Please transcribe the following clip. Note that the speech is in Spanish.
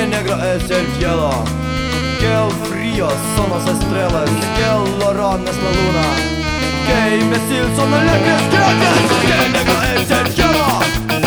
Que negro es el cielo, qué frío son las estrellas, qué lorón es la luna, qué imbécil son los negros, qué negro es el cielo.